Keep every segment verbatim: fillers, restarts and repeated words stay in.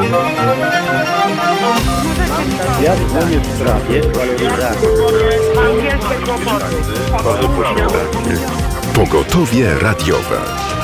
Ja dzwonię w sprawie Pogotowie radiowe.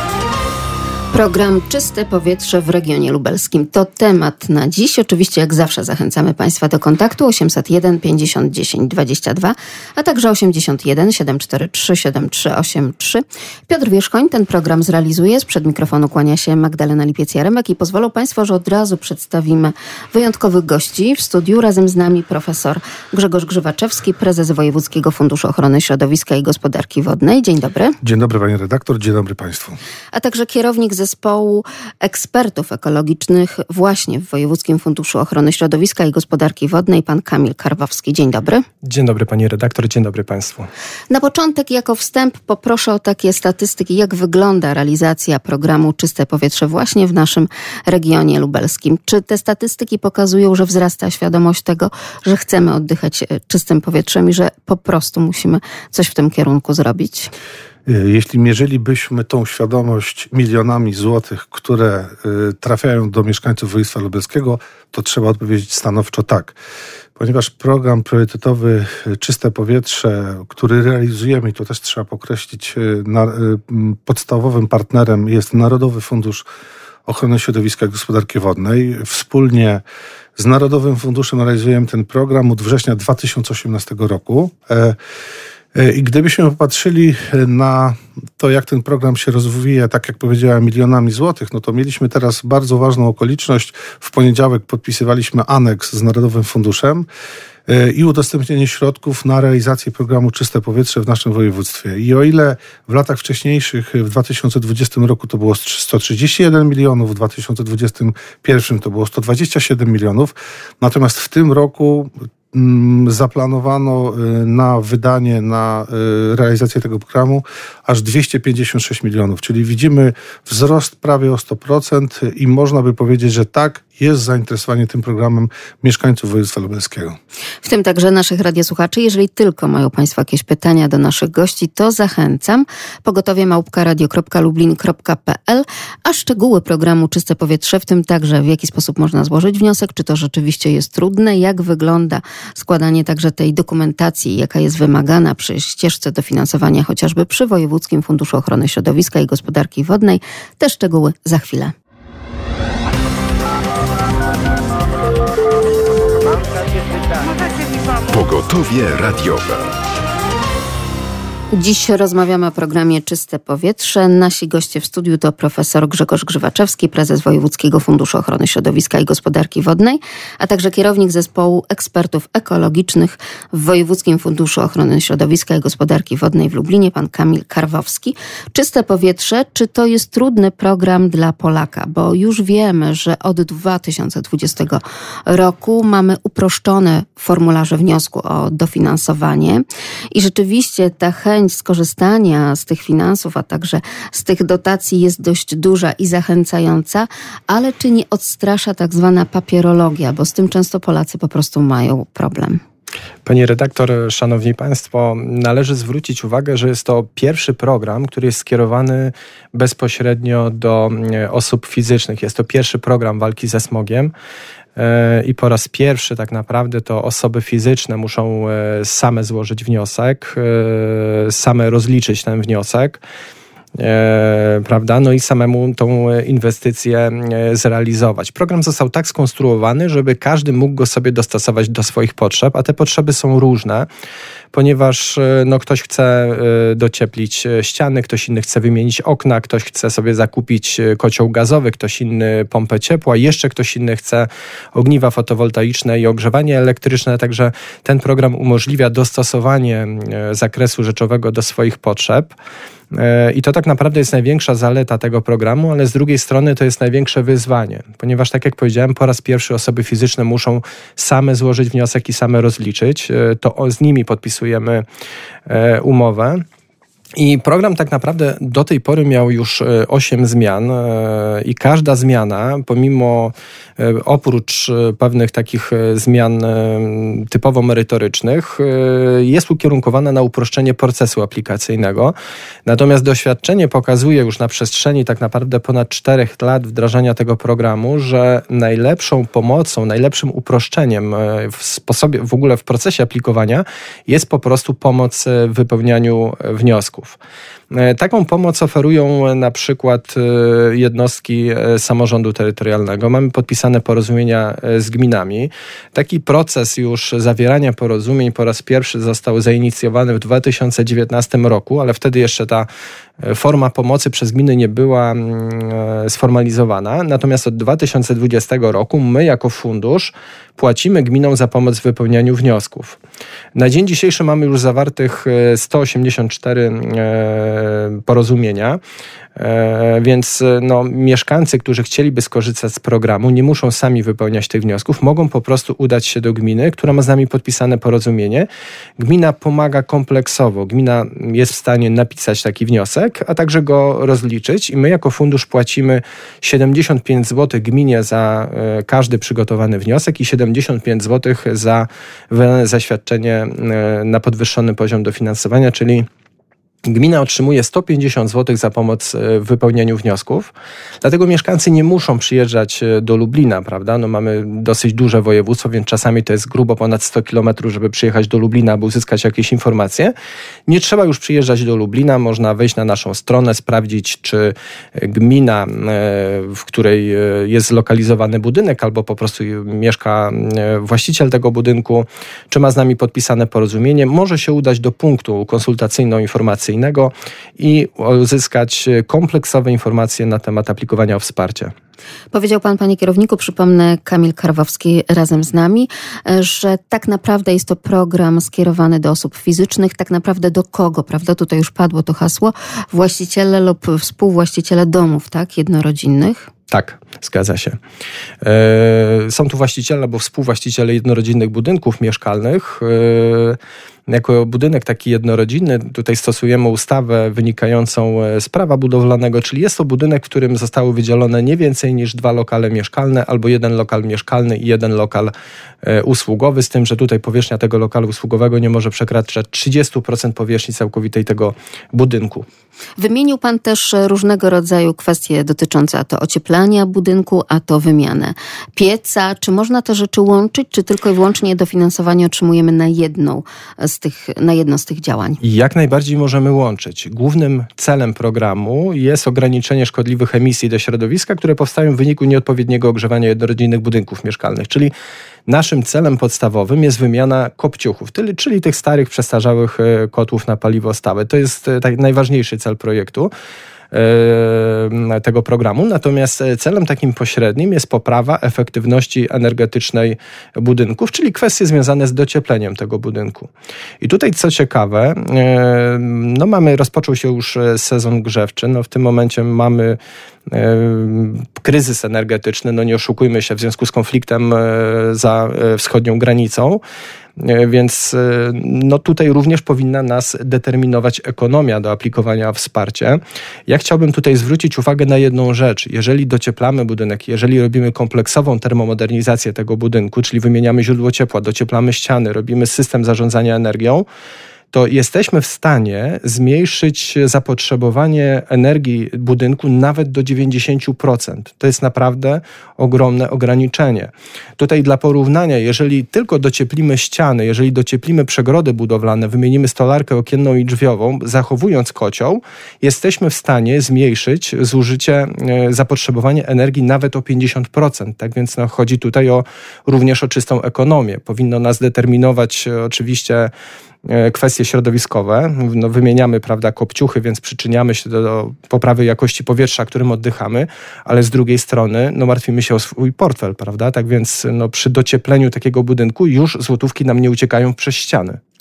Program Czyste Powietrze w regionie lubelskim to temat na dziś. Oczywiście jak zawsze zachęcamy Państwa do kontaktu osiemset jeden pięćdziesiąt dziesięć dwadzieścia dwa, a także osiemdziesiąt jeden siedem cztery trzy siedem trzy osiem trzy. Piotr Wierzchoń ten program zrealizuje. Sprzed mikrofonu kłania się Magdalena Lipiec-Jaremek i pozwolą Państwo, że od razu przedstawimy wyjątkowych gości. W studiu razem z nami profesor Grzegorz Grzywaczewski, prezes Wojewódzkiego Funduszu Ochrony Środowiska i Gospodarki Wodnej. Dzień dobry. Dzień dobry pani redaktor, dzień dobry Państwu. A także kierownik zespołu ekspertów ekologicznych właśnie w Wojewódzkim Funduszu Ochrony Środowiska i Gospodarki Wodnej, pan Kamil Karwowski. Dzień dobry. Dzień dobry pani redaktor, dzień dobry Państwu. Na początek jako wstęp poproszę o takie statystyki, jak wygląda realizacja programu Czyste Powietrze właśnie w naszym regionie lubelskim. Czy te statystyki pokazują, że wzrasta świadomość tego, że chcemy oddychać czystym powietrzem i że po prostu musimy coś w tym kierunku zrobić? Jeśli mierzylibyśmy tą świadomość milionami złotych, które trafiają do mieszkańców województwa lubelskiego, to trzeba odpowiedzieć stanowczo tak. Ponieważ program priorytetowy Czyste Powietrze, który realizujemy, i to też trzeba podkreślić, na, podstawowym partnerem jest Narodowy Fundusz Ochrony Środowiska i Gospodarki Wodnej. Wspólnie z Narodowym Funduszem realizujemy ten program od września dwa tysiące osiemnastego roku. I gdybyśmy popatrzyli na to, jak ten program się rozwija, tak jak powiedziałem, milionami złotych, no to mieliśmy teraz bardzo ważną okoliczność. W poniedziałek podpisywaliśmy aneks z Narodowym Funduszem i udostępnienie środków na realizację programu Czyste Powietrze w naszym województwie. I o ile w latach wcześniejszych, w dwa tysiące dwudziestym roku to było sto trzydzieści jeden milionów, w dwa tysiące dwudziestym pierwszym to było sto dwadzieścia siedem milionów, natomiast w tym roku zaplanowano na wydanie, na realizację tego programu aż dwieście pięćdziesiąt sześć milionów, czyli widzimy wzrost prawie o sto procent i można by powiedzieć, że tak, jest zainteresowanie tym programem mieszkańców województwa lubelskiego. W tym także naszych radiosłuchaczy. Jeżeli tylko mają Państwo jakieś pytania do naszych gości, to zachęcam. Pogotowie małpka radio kropka lublin kropka p l, a szczegóły programu Czyste Powietrze, w tym także w jaki sposób można złożyć wniosek, czy to rzeczywiście jest trudne, jak wygląda składanie także tej dokumentacji, jaka jest wymagana przy ścieżce dofinansowania, chociażby przy Wojewódzkim Funduszu Ochrony Środowiska i Gospodarki Wodnej. Te szczegóły za chwilę. Pogotowie radiowe. Dziś rozmawiamy o programie Czyste Powietrze. Nasi goście w studiu to profesor Grzegorz Grzywaczewski, prezes Wojewódzkiego Funduszu Ochrony Środowiska i Gospodarki Wodnej, a także kierownik zespołu ekspertów ekologicznych w Wojewódzkim Funduszu Ochrony Środowiska i Gospodarki Wodnej w Lublinie, pan Kamil Karwowski. Czyste Powietrze, czy to jest trudny program dla Polaka? Bo już wiemy, że od dwa tysiące dwudziestego roku mamy uproszczone formularze wniosku o dofinansowanie i rzeczywiście ta chęć skorzystania z tych finansów, a także z tych dotacji jest dość duża i zachęcająca, ale czy nie odstrasza tak zwana papierologia, bo z tym często Polacy po prostu mają problem? Pani redaktor, szanowni państwo, należy zwrócić uwagę, że jest to pierwszy program, który jest skierowany bezpośrednio do osób fizycznych. Jest to pierwszy program walki ze smogiem. I po raz pierwszy tak naprawdę to osoby fizyczne muszą same złożyć wniosek, same rozliczyć ten wniosek, prawda? No i samemu tą inwestycję zrealizować. Program został tak skonstruowany, żeby każdy mógł go sobie dostosować do swoich potrzeb, a te potrzeby są różne, ponieważ no, ktoś chce docieplić ściany, ktoś inny chce wymienić okna, ktoś chce sobie zakupić kocioł gazowy, ktoś inny pompę ciepła, jeszcze ktoś inny chce ogniwa fotowoltaiczne i ogrzewanie elektryczne, także ten program umożliwia dostosowanie zakresu rzeczowego do swoich potrzeb. I to tak naprawdę jest największa zaleta tego programu, ale z drugiej strony to jest największe wyzwanie, ponieważ tak jak powiedziałem, po raz pierwszy osoby fizyczne muszą same złożyć wniosek i same rozliczyć. To z nimi podpisujemy umowę. I program tak naprawdę do tej pory miał już osiem zmian i każda zmiana, pomimo oprócz pewnych takich zmian typowo merytorycznych, jest ukierunkowana na uproszczenie procesu aplikacyjnego. Natomiast doświadczenie pokazuje już na przestrzeni tak naprawdę ponad czterech lat wdrażania tego programu, że najlepszą pomocą, najlepszym uproszczeniem w sposobie, w ogóle w procesie aplikowania jest po prostu pomoc w wypełnianiu wniosków. Taką pomoc oferują na przykład jednostki samorządu terytorialnego. Mamy podpisane porozumienia z gminami. Taki proces już zawierania porozumień po raz pierwszy został zainicjowany w dwa tysiące dziewiętnastym roku, ale wtedy jeszcze ta forma pomocy przez gminy nie była sformalizowana. Natomiast od dwa tysiące dwudziestego roku my jako fundusz płacimy gminom za pomoc w wypełnianiu wniosków. Na dzień dzisiejszy mamy już zawartych sto osiemdziesiąt cztery porozumienia, więc no, mieszkańcy, którzy chcieliby skorzystać z programu, nie muszą sami wypełniać tych wniosków, mogą po prostu udać się do gminy, która ma z nami podpisane porozumienie. Gmina pomaga kompleksowo. Gmina jest w stanie napisać taki wniosek, a także go rozliczyć i my jako fundusz płacimy siedemdziesiąt pięć złotych gminie za każdy przygotowany wniosek i siedemdziesiąt pięć złotych za wydane zaświadczenie na podwyższony poziom dofinansowania, czyli gmina otrzymuje sto pięćdziesiąt złotych za pomoc w wypełnieniu wniosków. Dlatego mieszkańcy nie muszą przyjeżdżać do Lublina, prawda? No mamy dosyć duże województwo, więc czasami to jest grubo ponad sto kilometrów, żeby przyjechać do Lublina, aby uzyskać jakieś informacje. Nie trzeba już przyjeżdżać do Lublina, można wejść na naszą stronę, sprawdzić, czy gmina, w której jest zlokalizowany budynek, albo po prostu mieszka właściciel tego budynku, czy ma z nami podpisane porozumienie, może się udać do punktu konsultacyjno-informacyjnego i uzyskać kompleksowe informacje na temat aplikowania o wsparcie. Powiedział pan, panie kierowniku, przypomnę, Kamil Karwowski razem z nami, że tak naprawdę jest to program skierowany do osób fizycznych, tak naprawdę do kogo, prawda? Tutaj już padło to hasło, właściciele lub współwłaściciele domów, tak? Jednorodzinnych. Tak, zgadza się. Są tu właściciele albo współwłaściciele jednorodzinnych budynków mieszkalnych. Jako budynek taki jednorodzinny tutaj stosujemy ustawę wynikającą z prawa budowlanego, czyli jest to budynek, w którym zostały wydzielone nie więcej niż dwa lokale mieszkalne albo jeden lokal mieszkalny i jeden lokal usługowy, z tym, że tutaj powierzchnia tego lokalu usługowego nie może przekraczać trzydzieści procent powierzchni całkowitej tego budynku. Wymienił pan też różnego rodzaju kwestie dotyczące a to ocieplania budynku, a to wymianę pieca. Czy można te rzeczy łączyć, czy tylko i wyłącznie dofinansowanie otrzymujemy na jedną z tych, na jedno z tych działań? Jak najbardziej możemy łączyć. Głównym celem programu jest ograniczenie szkodliwych emisji do środowiska, które powstają w wyniku nieodpowiedniego ogrzewania jednorodzinnych budynków mieszkalnych, czyli naszym celem podstawowym jest wymiana kopciuchów, czyli tych starych, przestarzałych kotłów na paliwo stałe. To jest tak najważniejszy cel projektu, tego programu. Natomiast celem takim pośrednim jest poprawa efektywności energetycznej budynków, czyli kwestie związane z dociepleniem tego budynku. I tutaj co ciekawe, no mamy, rozpoczął się już sezon grzewczy, no w tym momencie mamy kryzys energetyczny, no nie oszukujmy się, w związku z konfliktem za wschodnią granicą. Więc no tutaj również powinna nas determinować ekonomia do aplikowania w wsparcie. Ja chciałbym tutaj zwrócić uwagę na jedną rzecz. Jeżeli docieplamy budynek, jeżeli robimy kompleksową termomodernizację tego budynku, czyli wymieniamy źródło ciepła, docieplamy ściany, robimy system zarządzania energią, to jesteśmy w stanie zmniejszyć zapotrzebowanie energii budynku nawet do dziewięćdziesiąt procent. To jest naprawdę ogromne ograniczenie. Tutaj dla porównania, jeżeli tylko docieplimy ściany, jeżeli docieplimy przegrody budowlane, wymienimy stolarkę okienną i drzwiową, zachowując kocioł, jesteśmy w stanie zmniejszyć zużycie, zapotrzebowanie energii nawet o pięćdziesiąt procent. Tak więc no, chodzi tutaj o, również o czystą ekonomię. Powinno nas determinować oczywiście kwestie środowiskowe. No, wymieniamy, prawda, kopciuchy, więc przyczyniamy się do, do poprawy jakości powietrza, którym oddychamy, ale z drugiej strony no, martwimy się o swój portfel, prawda? Tak więc no, przy dociepleniu takiego budynku już złotówki nam nie uciekają przez ściany.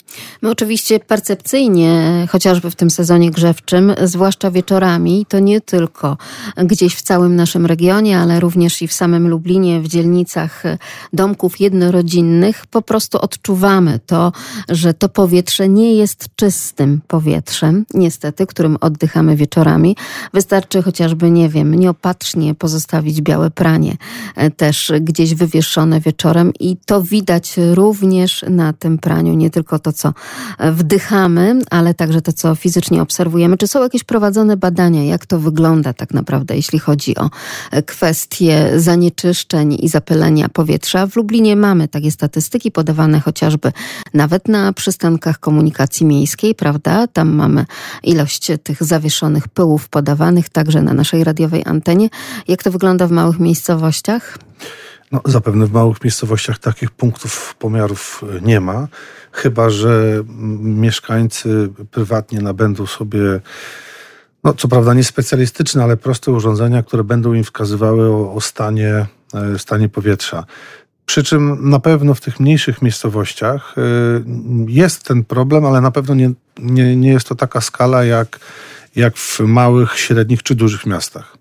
My oczywiście percepcyjnie, chociażby w tym sezonie grzewczym, zwłaszcza wieczorami, to nie tylko gdzieś w całym naszym regionie, ale również i w samym Lublinie, w dzielnicach domków jednorodzinnych, po prostu odczuwamy to, że to powietrze nie jest czystym powietrzem, niestety, którym oddychamy wieczorami. Wystarczy chociażby, nie wiem, nieopatrznie pozostawić białe pranie też gdzieś wywieszone wieczorem i to widać również na tym praniu, nie tylko to, co wdychamy, ale także to, co fizycznie obserwujemy. Czy są jakieś prowadzone badania, jak to wygląda tak naprawdę, jeśli chodzi o kwestie zanieczyszczeń i zapylenia powietrza? W Lublinie mamy takie statystyki podawane chociażby nawet na przystankach komunikacji miejskiej, prawda? Tam mamy ilość tych zawieszonych pyłów podawanych także na naszej radiowej antenie. Jak to wygląda w małych miejscowościach? No, zapewne w małych miejscowościach takich punktów pomiarów nie ma, chyba że mieszkańcy prywatnie nabędą sobie, no co prawda nie specjalistyczne, ale proste urządzenia, które będą im wskazywały o, o stanie, stanie powietrza. Przy czym na pewno w tych mniejszych miejscowościach jest ten problem, ale na pewno nie, nie, nie jest to taka skala jak, jak w małych, średnich czy dużych miastach.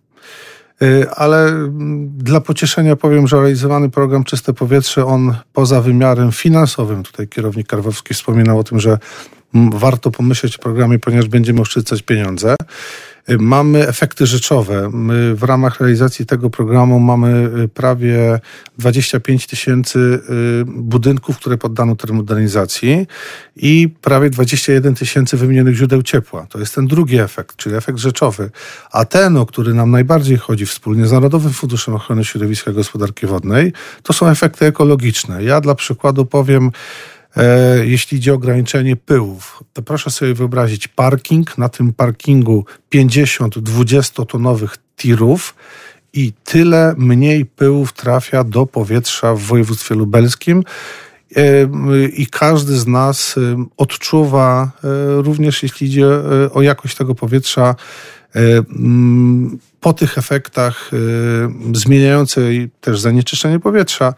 Ale dla pocieszenia powiem, że realizowany program Czyste Powietrze, on poza wymiarem finansowym, tutaj kierownik Karwowski wspominał o tym, że warto pomyśleć o programie, ponieważ będziemy oszczędzać pieniądze. Mamy efekty rzeczowe. My w ramach realizacji tego programu mamy prawie dwadzieścia pięć tysięcy budynków, które poddano termomodernizacji i prawie dwadzieścia jeden tysięcy wymienionych źródeł ciepła. To jest ten drugi efekt, czyli efekt rzeczowy. A ten, o który nam najbardziej chodzi wspólnie z Narodowym Funduszem Ochrony Środowiska i Gospodarki Wodnej, to są efekty ekologiczne. Ja dla przykładu powiem, E, jeśli idzie o ograniczenie pyłów, to proszę sobie wyobrazić parking, na tym parkingu pięćdziesiąt dwudziestotonowych tirów i tyle mniej pyłów trafia do powietrza w województwie lubelskim e, i każdy z nas e, odczuwa, e, również jeśli idzie e, o jakość tego powietrza, e, m, po tych efektach e, zmieniającej też zanieczyszczenie powietrza,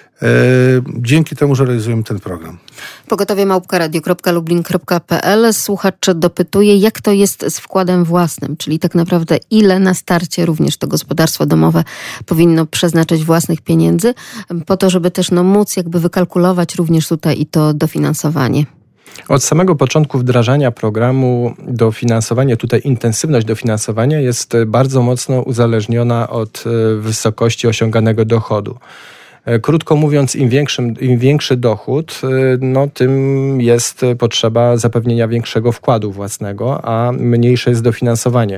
dzięki temu, że realizujemy ten program. Pogotowie małpka radio kropka lublin kropka p l. Słuchacz dopytuje, jak to jest z wkładem własnym, czyli tak naprawdę ile na starcie również to gospodarstwo domowe powinno przeznaczyć własnych pieniędzy, po to, żeby też no, móc jakby wykalkulować również tutaj i to dofinansowanie. Od samego początku wdrażania programu dofinansowanie, tutaj intensywność dofinansowania jest bardzo mocno uzależniona od wysokości osiąganego dochodu. Krótko mówiąc, im, większym, im większy dochód, no, tym jest potrzeba zapewnienia większego wkładu własnego, a mniejsze jest dofinansowanie.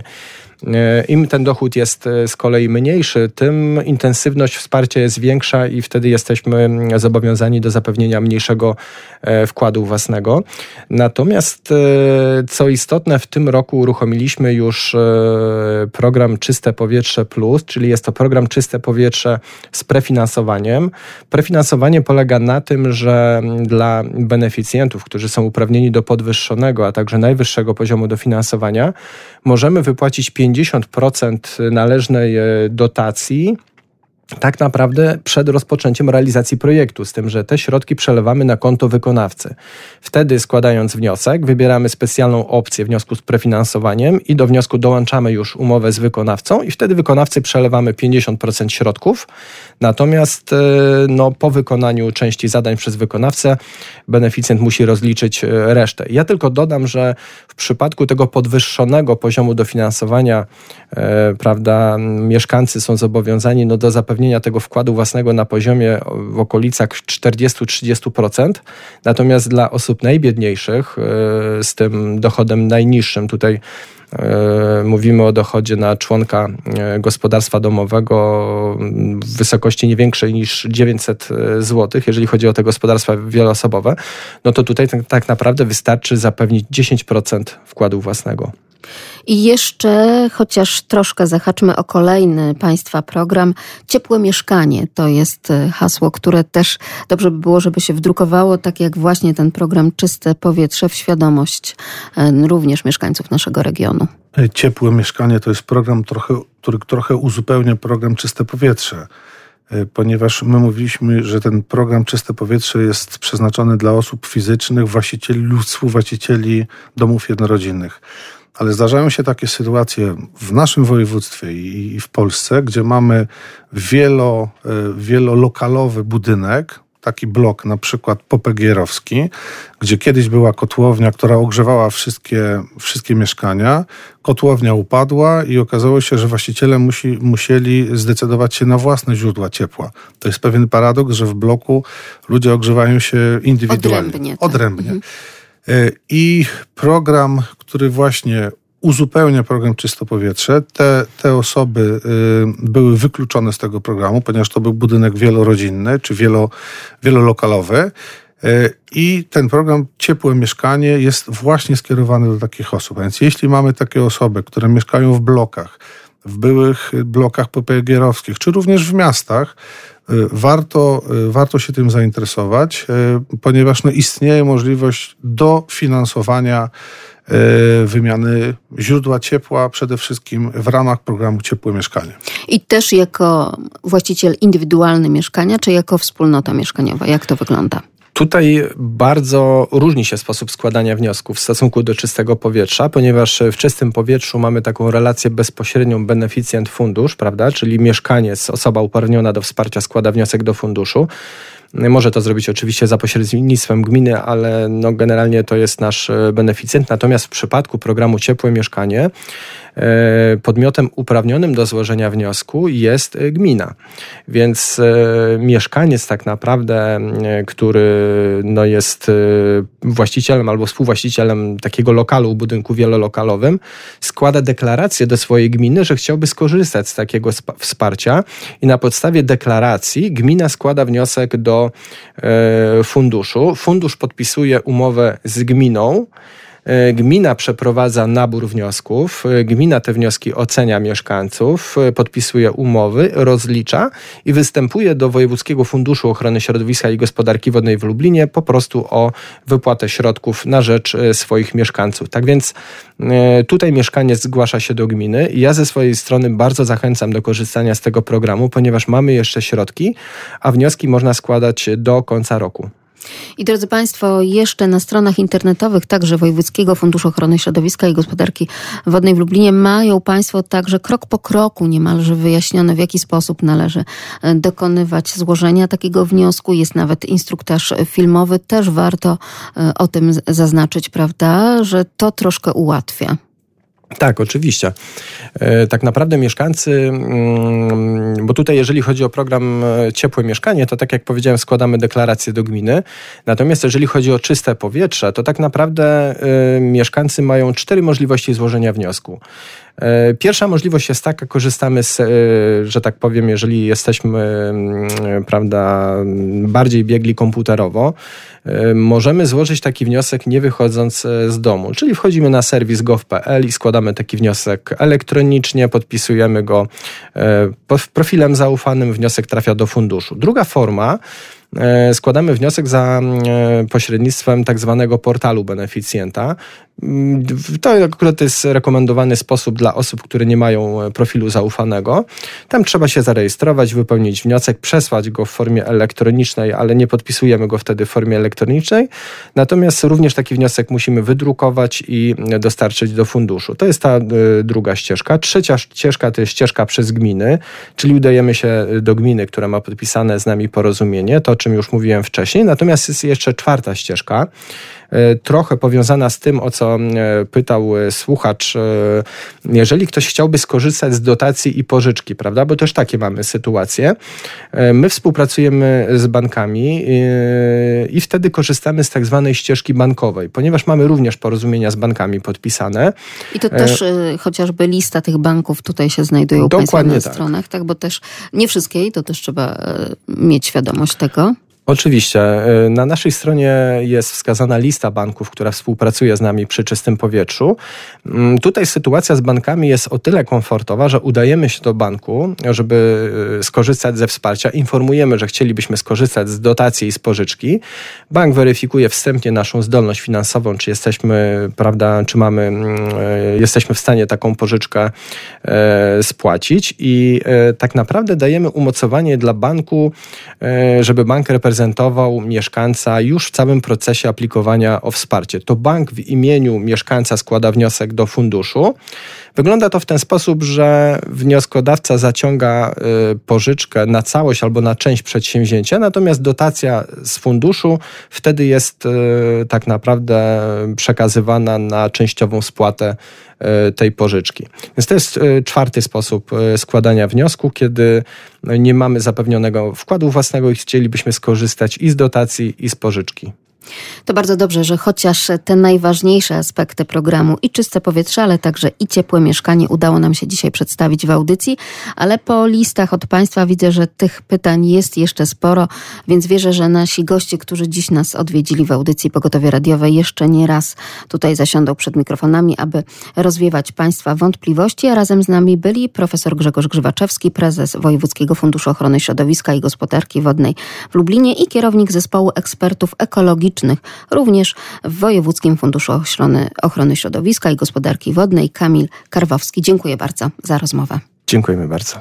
Im ten dochód jest z kolei mniejszy, tym intensywność wsparcia jest większa i wtedy jesteśmy zobowiązani do zapewnienia mniejszego wkładu własnego. Natomiast co istotne, w tym roku uruchomiliśmy już program Czyste Powietrze Plus, czyli jest to program Czyste Powietrze z prefinansowaniem. Prefinansowanie polega na tym, że dla beneficjentów, którzy są uprawnieni do podwyższonego, a także najwyższego poziomu dofinansowania, możemy wypłacić pięćdziesiąt procent należnej dotacji tak naprawdę przed rozpoczęciem realizacji projektu, z tym, że te środki przelewamy na konto wykonawcy. Wtedy składając wniosek, wybieramy specjalną opcję wniosku z prefinansowaniem i do wniosku dołączamy już umowę z wykonawcą i wtedy wykonawcy przelewamy pięćdziesiąt procent środków, natomiast no, po wykonaniu części zadań przez wykonawcę beneficjent musi rozliczyć resztę. Ja tylko dodam, że w przypadku tego podwyższonego poziomu dofinansowania e, prawda, mieszkańcy są zobowiązani no, do zapewnienia tego wkładu własnego na poziomie w okolicach czterdzieści do trzydziestu procent. Natomiast dla osób najbiedniejszych e, z tym dochodem najniższym, tutaj e, mówimy o dochodzie na członka e, gospodarstwa domowego w wysokości nie większej niż dziewięćset złotych, jeżeli chodzi o te gospodarstwa wieloosobowe, no to tutaj tak, tak naprawdę wystarczy zapewnić dziesięć procent wkładu własnego. I jeszcze, chociaż troszkę zahaczmy o kolejny Państwa program, Ciepłe Mieszkanie. To jest hasło, które też dobrze by było, żeby się wdrukowało, tak jak właśnie ten program Czyste Powietrze, w świadomość również mieszkańców naszego regionu. Ciepłe Mieszkanie to jest program, trochę, który trochę uzupełnia program Czyste Powietrze. ponieważ my mówiliśmy, że ten program Czyste Powietrze jest przeznaczony dla osób fizycznych, właścicieli lub współwłaścicieli domów jednorodzinnych. Ale zdarzają się takie sytuacje w naszym województwie i w Polsce, gdzie mamy wielo, wielolokalowy budynek, taki blok na przykład popegierowski, gdzie kiedyś była kotłownia, która ogrzewała wszystkie, wszystkie mieszkania. Kotłownia upadła i okazało się, że właściciele musi, musieli zdecydować się na własne źródła ciepła. To jest pewien paradoks, że w bloku ludzie ogrzewają się indywidualnie. Odrębnie. Tak. Odrębnie. Mhm. I program, który właśnie uzupełnia program Czyste Powietrze, te, te osoby y, były wykluczone z tego programu, ponieważ to był budynek wielorodzinny czy wielo, wielolokalowy. Y, I ten program Ciepłe Mieszkanie jest właśnie skierowany do takich osób. A więc jeśli mamy takie osoby, które mieszkają w blokach, w byłych blokach popegierowskich, czy również w miastach, Warto, warto się tym zainteresować, ponieważ no, istnieje możliwość dofinansowania wymiany źródła ciepła, przede wszystkim w ramach programu Ciepłe Mieszkanie. I też jako właściciel indywidualny mieszkania, czy jako wspólnota mieszkaniowa? Jak to wygląda? Tutaj bardzo różni się sposób składania wniosków w stosunku do czystego powietrza, ponieważ w czystym powietrzu mamy taką relację bezpośrednią beneficjent-fundusz, prawda? Czyli mieszkaniec, osoba uprawniona do wsparcia składa wniosek do funduszu. Może to zrobić oczywiście za pośrednictwem gminy, ale no generalnie to jest nasz beneficjent. Natomiast w przypadku programu Ciepłe Mieszkanie podmiotem uprawnionym do złożenia wniosku jest gmina. Więc mieszkaniec tak naprawdę, który no jest właścicielem albo współwłaścicielem takiego lokalu w budynku wielolokalowym, składa deklarację do swojej gminy, że chciałby skorzystać z takiego wsparcia i na podstawie deklaracji gmina składa wniosek do funduszu. Fundusz podpisuje umowę z gminą. Gmina przeprowadza nabór wniosków, gmina te wnioski ocenia mieszkańców, podpisuje umowy, rozlicza i występuje do Wojewódzkiego Funduszu Ochrony Środowiska i Gospodarki Wodnej w Lublinie po prostu o wypłatę środków na rzecz swoich mieszkańców. Tak więc tutaj mieszkaniec zgłasza się do gminy i ja ze swojej strony bardzo zachęcam do korzystania z tego programu, ponieważ mamy jeszcze środki, a wnioski można składać do końca roku. I drodzy Państwo, jeszcze na stronach internetowych także Wojewódzkiego Funduszu Ochrony Środowiska i Gospodarki Wodnej w Lublinie mają Państwo także krok po kroku niemalże wyjaśnione, w jaki sposób należy dokonywać złożenia takiego wniosku. Jest nawet instruktaż filmowy. Też warto o tym zaznaczyć, prawda, że to troszkę ułatwia. Tak, oczywiście. Tak naprawdę mieszkańcy, bo tutaj jeżeli chodzi o program Ciepłe Mieszkanie, to tak jak powiedziałem, składamy deklarację do gminy. Natomiast jeżeli chodzi o czyste powietrze, to tak naprawdę mieszkańcy mają cztery możliwości złożenia wniosku. Pierwsza możliwość jest taka, korzystamy z, że tak powiem, jeżeli jesteśmy, prawda, bardziej biegli komputerowo, możemy złożyć taki wniosek nie wychodząc z domu, czyli wchodzimy na serwis gov kropka p l i składamy taki wniosek elektronicznie, podpisujemy go profilem zaufanym, wniosek trafia do funduszu. Druga forma, składamy wniosek za pośrednictwem tak zwanego portalu beneficjenta. To akurat jest rekomendowany sposób dla osób, które nie mają profilu zaufanego. Tam trzeba się zarejestrować, wypełnić wniosek, przesłać go w formie elektronicznej, ale nie podpisujemy go wtedy w formie elektronicznej. Natomiast również taki wniosek musimy wydrukować i dostarczyć do funduszu. To jest ta druga ścieżka. Trzecia ścieżka to jest ścieżka przez gminy, czyli udajemy się do gminy, która ma podpisane z nami porozumienie, to o czym już mówiłem wcześniej. Natomiast jest jeszcze czwarta ścieżka, trochę powiązana z tym, o co pytał słuchacz. Jeżeli ktoś chciałby skorzystać z dotacji i pożyczki, prawda, bo też takie mamy sytuacje, my współpracujemy z bankami i wtedy korzystamy z tak zwanej ścieżki bankowej, ponieważ mamy również porozumienia z bankami podpisane. I to też e... chociażby lista tych banków tutaj się znajdują Państwa na tak. stronach, tak, bo też nie wszystkie, to też trzeba mieć świadomość tego. Oczywiście. Na naszej stronie jest wskazana lista banków, która współpracuje z nami przy czystym powietrzu. Tutaj sytuacja z bankami jest o tyle komfortowa, że udajemy się do banku, żeby skorzystać ze wsparcia. Informujemy, że chcielibyśmy skorzystać z dotacji i z pożyczki. Bank weryfikuje wstępnie naszą zdolność finansową, czy jesteśmy, prawda, czy mamy, jesteśmy w stanie taką pożyczkę spłacić i tak naprawdę dajemy umocowanie dla banku, żeby bank reprezentował prezentował mieszkańca już w całym procesie aplikowania o wsparcie. To bank w imieniu mieszkańca składa wniosek do funduszu. Wygląda to w ten sposób, że wnioskodawca zaciąga y, pożyczkę na całość albo na część przedsięwzięcia, natomiast dotacja z funduszu wtedy jest y, tak naprawdę przekazywana na częściową spłatę y, tej pożyczki. Więc to jest y, czwarty sposób y, składania wniosku, kiedy nie mamy zapewnionego wkładu własnego i chcielibyśmy skorzystać i z dotacji, i z pożyczki. To bardzo dobrze, że chociaż te najważniejsze aspekty programu i czyste powietrze, ale także i ciepłe mieszkanie udało nam się dzisiaj przedstawić w audycji, ale po listach od Państwa widzę, że tych pytań jest jeszcze sporo, więc wierzę, że nasi goście, którzy dziś nas odwiedzili w audycji Pogotowie Radiowe, jeszcze nie raz tutaj zasiądą przed mikrofonami, aby rozwiewać Państwa wątpliwości, a razem z nami byli profesor Grzegorz Grzywaczewski, prezes Wojewódzkiego Funduszu Ochrony Środowiska i Gospodarki Wodnej w Lublinie i kierownik zespołu ekspertów ekologicznych również w Wojewódzkim Funduszu Ochrony Środowiska i Gospodarki Wodnej Kamil Karwowski. Dziękuję bardzo za rozmowę. Dziękujemy bardzo.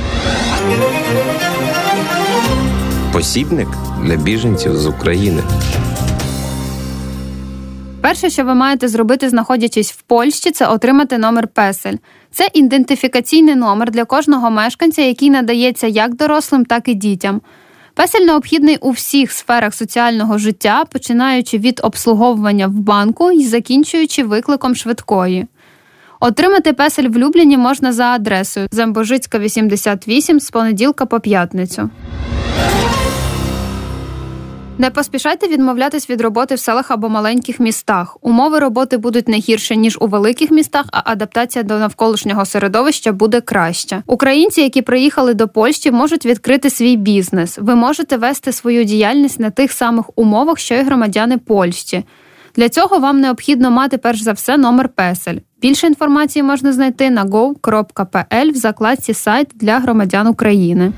Посібник для біженців з України. Перше, що ви маєте зробити, знаходячись в Польщі, це отримати номер песель. Це ідентифікаційний номер для кожного мешканця, який надається як дорослим, так і дітям. Песель необхідний у всіх сферах соціального життя, починаючи від обслуговування в банку і закінчуючи викликом швидкої. Отримати песель в Любліні можна за адресою Зембожицька, вісімдесят вісім з понеділка по п'ятницю. Не поспішайте відмовлятись від роботи в селах або маленьких містах. Умови роботи будуть не гірше, ніж у великих містах, а адаптація до навколишнього середовища буде краща. Українці, які приїхали до Польщі, можуть відкрити свій бізнес. Ви можете вести свою діяльність на тих самих умовах, що й громадяни Польщі. Для цього вам необхідно мати перш за все номер песель. Більше інформації можна знайти на гов крапка пі ел в закладці «Сайт для громадян України».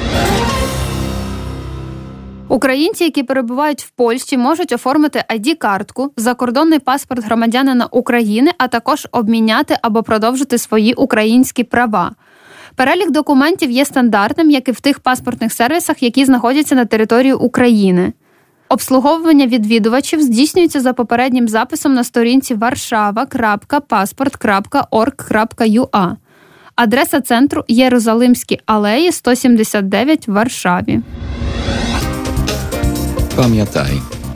Українці, які перебувають в Польщі, можуть оформити ай ді-картку, закордонний паспорт громадянина України, а також обміняти або продовжити свої українські права. Перелік документів є стандартним, як і в тих паспортних сервісах, які знаходяться на території України. Обслуговування відвідувачів здійснюється за попереднім записом на сторінці варшава крапка паспорт крапка орг крапка ю а. Адреса центру – Єрусалимські алеї, сто сімдесят дев'ять в Варшаві. Пам'ятай.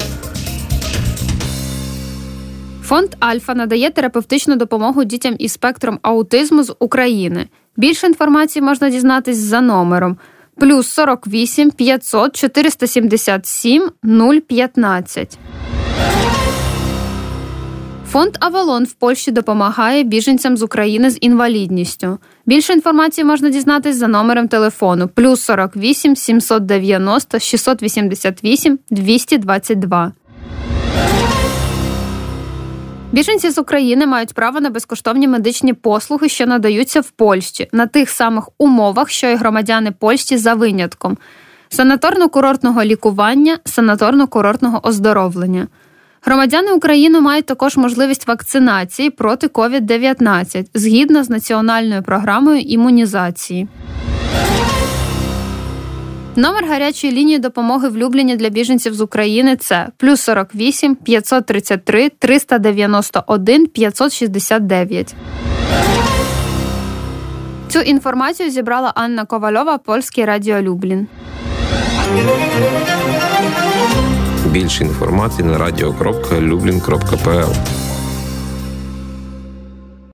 Фонд «Альфа» надає терапевтичну допомогу дітям із спектром аутизму з України. Більше інформації можна дізнатись за номером плюс сорок вісім п'ятсот чотириста сімдесят сім нуль п'ятнадцять. Фонд «Авалон» в Польщі допомагає біженцям з України з інвалідністю. Більше інформації можна дізнатись за номером телефону плюс сорок вісім сімсот дев'яносто шістсот вісімдесят вісім двісті двадцять два. Біженці з України мають право на безкоштовні медичні послуги, що надаються в Польщі, на тих самих умовах, що й громадяни Польщі за винятком. Санаторно-курортного лікування, санаторно-курортного оздоровлення. Громадяни України мають також можливість вакцинації проти ковід дев'ятнадцять згідно з національною програмою імунізації. Номер гарячої лінії допомоги в Любліні для біженців з України – це плюс сорок вісім п'ятсот тридцять три триста дев'яносто один п'ятсот шістдесят дев'ять. Цю інформацію зібрала Анна Ковальова, Польське радіо Люблін. Більше інформації на радіо крапка люблін крапка пі ел.